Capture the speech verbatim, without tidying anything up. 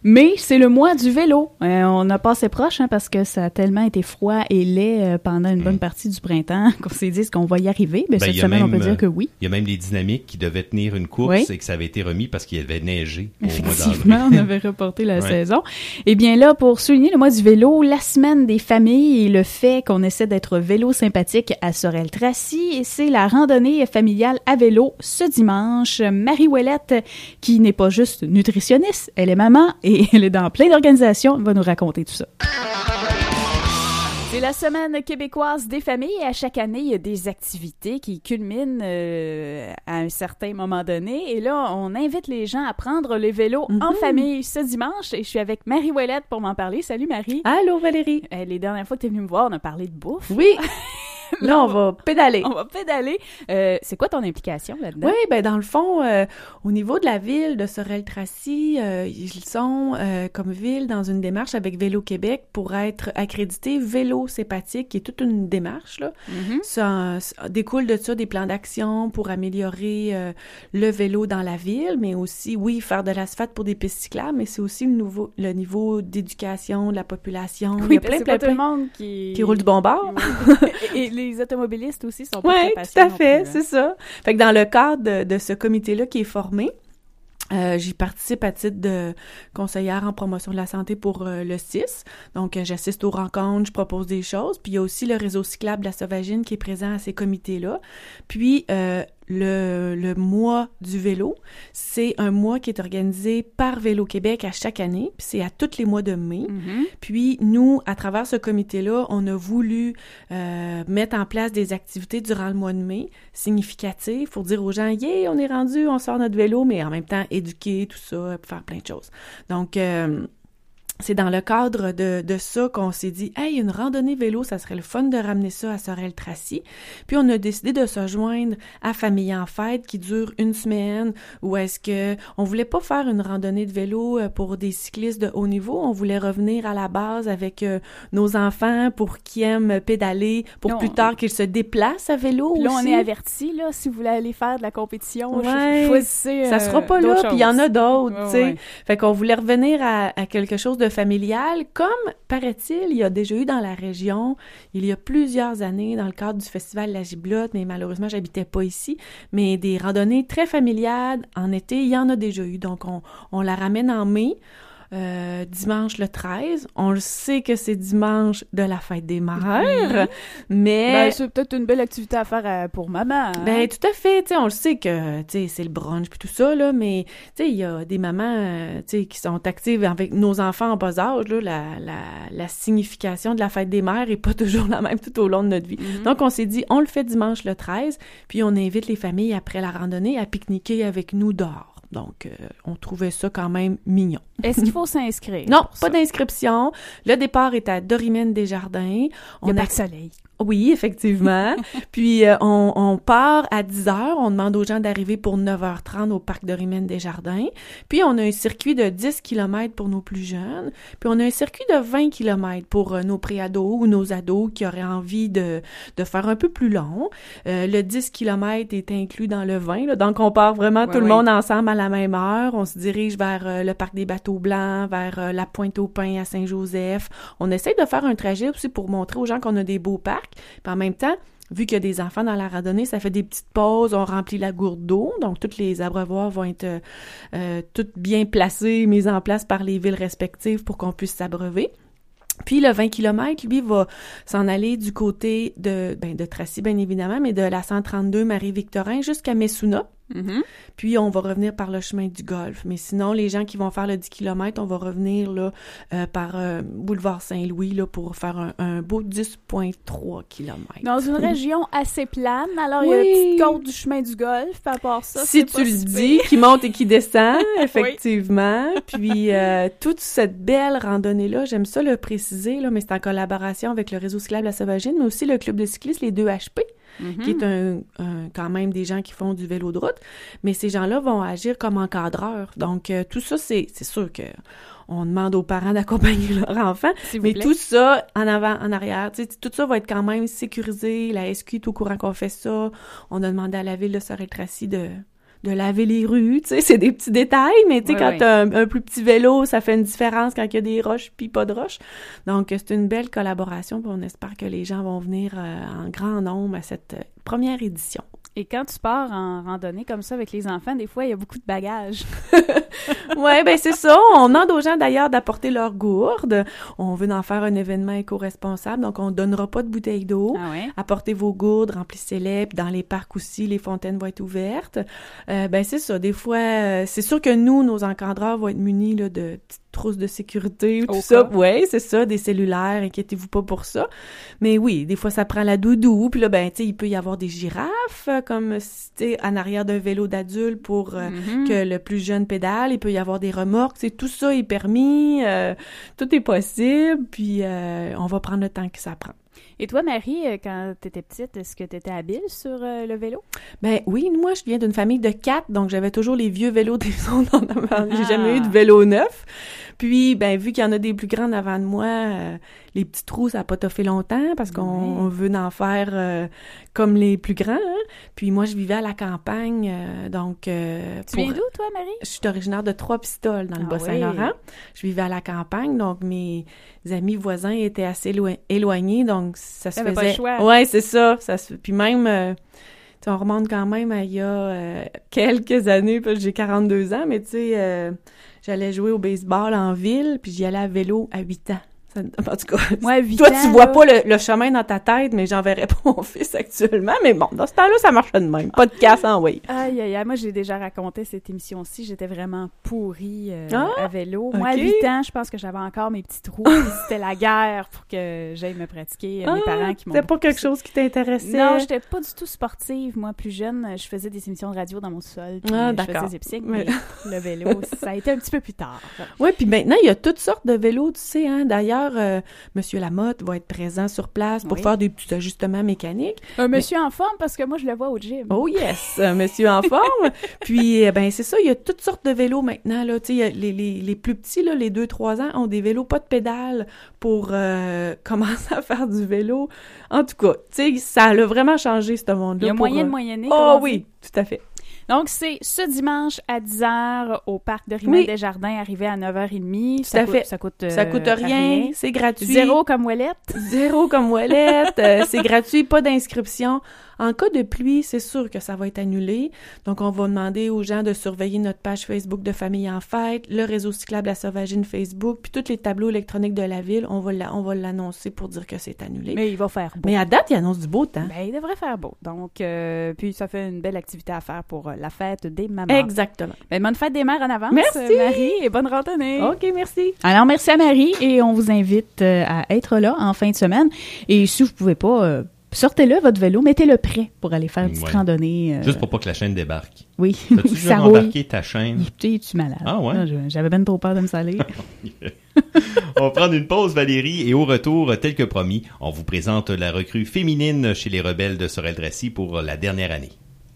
Mais c'est le mois du vélo. Euh, on a passé proche hein, parce que ça a tellement été froid et laid euh, pendant une bonne mmh. partie du printemps qu'on s'est dit qu'on va y arriver. Mais ben, cette semaine, même, on peut dire que oui. Il y a même les dynamiques qui devaient tenir une course oui. et que ça avait été remis parce qu'il avait neigé au mois d'avril. Effectivement, on avait reporté la ouais. saison. Eh bien là, pour souligner le mois du vélo, la semaine des familles et le fait qu'on essaie d'être vélo sympathique à Sorel-Tracy, c'est la randonnée familiale à vélo ce dimanche. Marie Ouellette, qui n'est pas juste nutritionniste, elle est maman et elle est dans plein d'organisations, va nous raconter tout ça. C'est la semaine québécoise des familles et à chaque année, il y a des activités qui culminent euh, à un certain moment donné. Et là, on invite les gens à prendre les vélos mm-hmm. en famille ce dimanche. Et je suis avec Marie Ouellette pour m'en parler. Salut Marie! Allô Valérie! Euh, les dernières fois que tu es venue me voir, on a parlé de bouffe. Oui! Là, on va pédaler. On va pédaler. Euh, c'est quoi ton implication là-dedans? Oui, ben dans le fond, euh, au niveau de la ville de Sorel-Tracy, euh, ils sont euh, comme ville dans une démarche avec Vélo Québec pour être accrédités vélo sympathique, qui est toute une démarche là. Mm-hmm. Ça, ça découle de ça des plans d'action pour améliorer euh, le vélo dans la ville, mais aussi, oui, faire de l'asphalte pour des pistes cyclables, mais c'est aussi le, nouveau, le niveau d'éducation de la population. Oui, il y a plein, c'est plein, pas plein, tout le monde qui... qui roule du bon bord. et, et les automobilistes aussi sont pas ouais, très patients. Oui, tout à fait, plus, hein. c'est ça. Fait que dans le cadre de, de ce comité-là qui est formé, Euh, j'y participe à titre de conseillère en promotion de la santé pour euh, le C I S. Donc, euh, j'assiste aux rencontres, je propose des choses. Puis, il y a aussi le réseau cyclable de la Sauvagine qui est présent à ces comités-là. Puis, euh, le, le mois du vélo, c'est un mois qui est organisé par Vélo Québec à chaque année. Puis, c'est à tous les mois de mai. Mm-hmm. Puis, nous, à travers ce comité-là, on a voulu euh, mettre en place des activités durant le mois de mai significatives pour dire aux gens, « Yeah, on est rendu, on sort notre vélo », mais en même temps, éduquer, tout ça, faire plein de choses. Donc, euh, c'est dans le cadre de, de ça qu'on s'est dit « Hey, une randonnée vélo, ça serait le fun de ramener ça à Sorel-Tracy. » Puis on a décidé de se joindre à Famille en Fête qui dure une semaine, où est-ce que on voulait pas faire une randonnée de vélo pour des cyclistes de haut niveau, on voulait revenir à la base avec euh, nos enfants pour qui aiment pédaler, pour non, plus tard qu'ils se déplacent à vélo puis là, aussi. on est avertis, là, si vous voulez aller faire de la compétition, ouais, choisissez euh, ça sera pas là, puis il y en a d'autres, tu sais. Ouais. Fait qu'on voulait revenir à, à quelque chose de familial, comme, paraît-il, il y a déjà eu dans la région, il y a plusieurs années, dans le cadre du festival La Giblotte, mais malheureusement, j'habitais pas ici, mais des randonnées très familiales, en été, il y en a déjà eu, donc on, on la ramène en mai, Euh, dimanche le treize. On le sait que c'est dimanche de la fête des mères, mais... Ben, c'est peut-être une belle activité à faire à, pour maman. Hein? Ben, tout à fait, tu sais, on le sait que, tu sais, c'est le brunch puis tout ça, là, mais, tu sais, il y a des mamans, euh, tu sais, qui sont actives avec nos enfants en bas âge, là, la, la, la signification de la fête des mères est pas toujours la même tout au long de notre vie. Mm-hmm. Donc, on s'est dit, on le fait dimanche le treize, puis on invite les familles après la randonnée à pique-niquer avec nous dehors. Donc, euh, on trouvait ça quand même mignon. Est-ce qu'il faut s'inscrire? Non, pas d'inscription. Le départ est à Dorimène-Desjardins. On Il y a pas de soleil. Oui, effectivement. Puis, euh, on, on part à dix heures. On demande aux gens d'arriver pour neuf heures trente au parc Dorimène-Desjardins. Puis, on a un circuit de dix kilomètres pour nos plus jeunes. Puis, on a un circuit de vingt kilomètres pour euh, nos préados ou nos ados qui auraient envie de, de faire un peu plus long. Euh, le dix kilomètres est inclus dans le vingt. Là, donc, on part vraiment ouais, tout ouais. le monde ensemble à la même heure. On se dirige vers euh, le parc des Bateaux Blancs, vers euh, la Pointe-aux-Pins à Saint-Joseph. On essaie de faire un trajet aussi pour montrer aux gens qu'on a des beaux parcs. Puis en même temps, vu qu'il y a des enfants dans la randonnée, ça fait des petites pauses, on remplit la gourde d'eau, donc toutes les abreuvoirs vont être euh, euh, toutes bien placées, mises en place par les villes respectives pour qu'on puisse s'abreuver. Puis le vingt kilomètres, lui, va s'en aller du côté de, ben, de Tracy, bien évidemment, mais de la cent trente-deux Marie-Victorin jusqu'à Messuna. Mm-hmm. Puis on va revenir par le chemin du Golfe. Mais sinon, les gens qui vont faire le dix kilomètres, on va revenir là euh, par euh, boulevard Saint-Louis là pour faire un, un beau dix virgule trois kilomètres. Dans une région assez plane, alors oui. Il y a la petite côte du chemin du Golfe, à part ça, si c'est tu pas le si dis, qui monte et qui descend, effectivement. Oui. Puis euh, toute cette belle randonnée-là, j'aime ça le préciser, là, mais c'est en collaboration avec le réseau cyclable La Sauvagine, mais aussi le club de cyclistes, les deux H P. Mm-hmm. Qui est un, un, quand même des gens qui font du vélo de route, mais ces gens-là vont agir comme encadreurs. Donc, euh, tout ça, c'est, c'est sûr que on demande aux parents d'accompagner leur enfant, mais plaît. Tout ça, en avant, en arrière, tu sais, tout ça va être quand même sécurisé. La S Q est au courant qu'on fait ça. On a demandé à la ville de Sorel-Tracy de, de laver les rues, tu sais, c'est des petits détails, mais tu sais, ouais, quand ouais. t'as un, un plus petit vélo, ça fait une différence quand il y a des roches puis pas de roches. Donc, c'est une belle collaboration, puis on espère que les gens vont venir euh, en grand nombre à cette euh, première édition. Et quand tu pars en randonnée comme ça avec les enfants, des fois, il y a beaucoup de bagages. Ouais, ben c'est ça. On demande aux gens d'ailleurs d'apporter leurs gourdes. On veut en faire un événement éco-responsable, donc on donnera pas de bouteilles d'eau. Ah ouais? Apportez vos gourdes, remplissez-les. Puis dans les parcs aussi, les fontaines vont être ouvertes. Euh, ben c'est ça. Des fois, euh, c'est sûr que nous, nos encadreurs vont être munis là, de petites trousses de sécurité, tout Au ça. cas. Ouais, c'est ça, des cellulaires. Inquiétez-vous pas pour ça. Mais oui, des fois ça prend la doudou. Puis là, ben tu sais, il peut y avoir des girafes euh, comme tu sais en arrière d'un vélo d'adulte pour euh, Mm-hmm. que le plus jeune pédale. Il peut y avoir des remorques. C'est tout ça est permis. Euh, tout est possible. Puis euh, on va prendre le temps que ça prend. Et toi, Marie, euh, quand t'étais petite, est-ce que t'étais habile sur euh, le vélo? Ben oui, moi je viens d'une famille de quatre, donc j'avais toujours les vieux vélos des maisons en avant. J'ai Ah. jamais eu de vélo neuf. Puis ben vu qu'il y en a des plus grands avant de moi, euh, les petits trous ça a pas toffé longtemps parce qu'on Oui. on veut en faire euh, comme les plus grands. Hein. Puis moi je vivais à la campagne, euh, donc euh, Tu pour- viens d'où, toi, Marie? je suis originaire de Trois-Pistoles, dans le Ah Bas-Saint-Laurent. oui. Je vivais à la campagne, donc mes amis voisins étaient assez loi- éloignés, donc ça se T'avais faisait... pas le choix. Ouais, c'est ça. ça se... Puis même, euh, tu sais, on remonte quand même à il y a euh, quelques années, parce que j'ai quarante-deux ans, mais tu sais, euh, j'allais jouer au baseball en ville, puis j'y allais à vélo à huit ans. Ça- En tout cas, Ouais, huit toi, ans, tu vois là. pas le, le chemin dans ta tête, mais j'enverrais pas mon fils actuellement. Mais bon, dans ce temps-là, ça marchait de même. Pas de casse en way. Aïe, aïe, aïe. Moi, j'ai déjà raconté cette émission-ci. J'étais vraiment pourrie euh, Ah, à vélo. Moi, à ok. huit ans, je pense que j'avais encore mes petits trous. Puis C'était la guerre pour que j'aille me pratiquer. Mes Ah, parents qui m'ont... C'était pas quelque chose qui t'intéressait? Non, j'étais pas du tout sportive. Moi, plus jeune, je faisais des émissions de radio dans mon sol. Puis Ah, je d'accord. faisais des psychiques, Mais- mais le vélo, ça a été un petit peu plus tard. Oui, puis maintenant, il y a toutes sortes de vélos, tu sais, hein. D'ailleurs, euh, Monsieur Lamotte va être présent sur place pour Oui. faire des petits ajustements mécaniques. Un monsieur en forme, parce que moi, je le vois au gym. Oh yes, euh, monsieur en forme. Puis, euh, ben c'est ça, il y a toutes sortes de vélos maintenant, là. Tu sais, il y a les, les, les plus petits, là, les deux trois ans, ont des vélos pas de pédales pour euh, commencer à faire du vélo. En tout cas, tu sais, ça a vraiment changé, ce monde-là. Il y a pour, moyen de euh, moyenner. comme Oh on oui, dit. tout à fait. Donc, c'est ce dimanche à dix heures au parc de Rimel-des-Jardins, arrivé à neuf heures trente. Tout à fait. Ça coûte euh, Ça coûte rien, c'est gratuit. Zéro comme Ouellette. Zéro comme Ouellette, euh, c'est gratuit, pas d'inscription. En cas de pluie, c'est sûr que ça va être annulé. Donc, on va demander aux gens de surveiller notre page Facebook de Famille en Fête, le réseau cyclable La Sauvagine Facebook, puis tous les tableaux électroniques de la ville. On va la- on va l'annoncer pour dire que c'est annulé. Mais, Mais il va faire beau. à date, il annonce du beau temps. Ben, il devrait faire beau. Donc, euh, puis ça fait une belle activité à faire pour euh, la fête des mamans. Exactement. Ben, bonne fête des mères en avance, Merci. euh, Marie, et bonne randonnée. OK, merci. Alors, merci à Marie, et on vous invite euh, à être là en fin de semaine. Et si vous pouvez pas, euh, sortez-le, votre vélo, mettez-le prêt pour aller faire une petite Ouais. randonnée. euh, Juste pour pas que la chaîne débarque. Oui, T'as-tu ça déjà roule. embarqué ta chaîne? Tu es-tu malade? Ah ouais? Là, je- J'avais ben trop peur de me salir. On va prendre une pause, Valérie, et au retour, tel que promis, on vous présente la recrue féminine chez les Rebelles de Sorel-Tracy pour la dernière année.